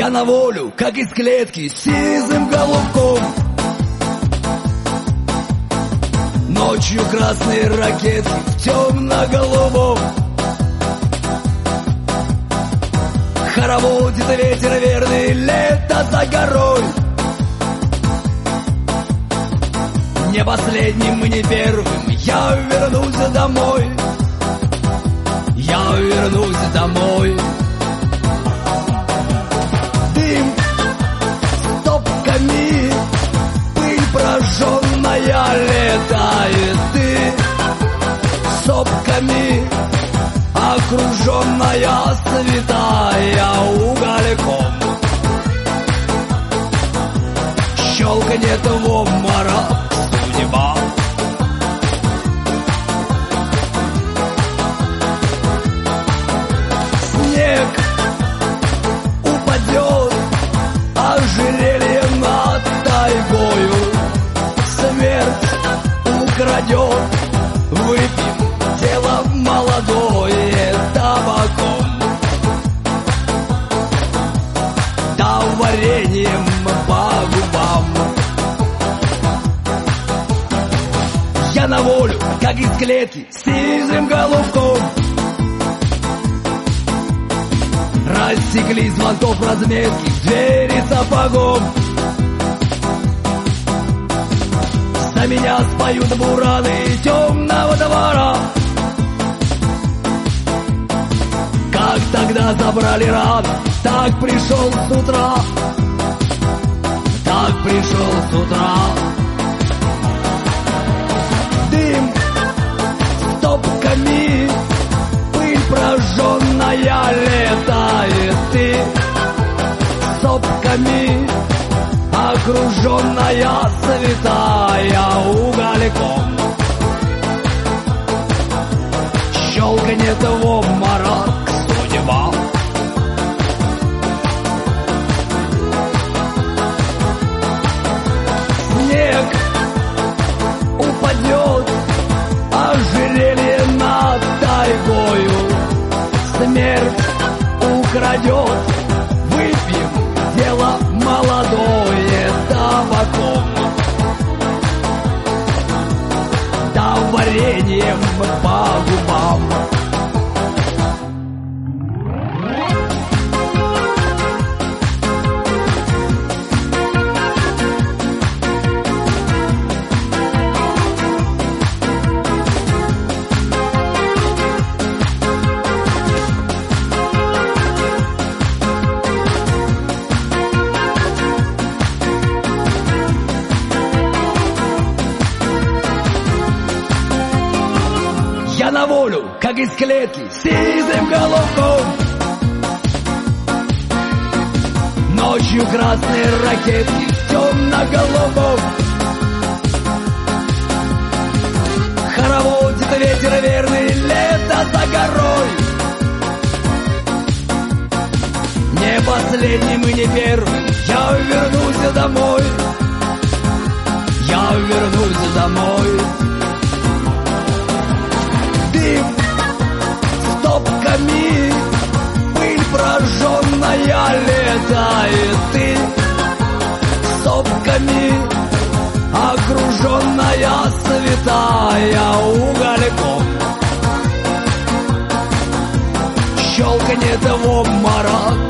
Я на волю, как из клетки, сизым голубком. Ночью красные ракеты в темно-голубом. Хороводит ветер верный, лето за горой. Не последним и не первым я вернусь домой. Я вернусь домой. Дым стопками, пыль прожженная летает. Ты сопками, окруженная святая угольком. Щелканет в обморок судьба. Снег упадет, ожерелье над тайгою. Смерть украдет, выпьем дело молодое табаком. Да вареньем по губам. Я на волю, как из клетки, сизым голубком. Рассекли звонков разметки, двери сапогом. За меня споют бураны темного двора. Как тогда забрали рано, так пришел с утра. Так пришел с утра. Дым стопками, пыль прожженная летает. Ты сопками, окруженная святая угольком. Щелканет в обморок судьба. Снег упадет, ожерелье над тайгою. Смерть украдет, выпьем дело молодое табаком. Да вареньем по губам. Я на волю, как из клетки, сизым голубком. Ночью красные ракетки в темно-голубом. Хороводит ветер верный, лето за горой. Не последним и не первым я вернусь домой. Я вернусь домой. Дым стопками, пыль прожженная летает. Ты сопками, окруженная святая угольком. Щелканет в обморок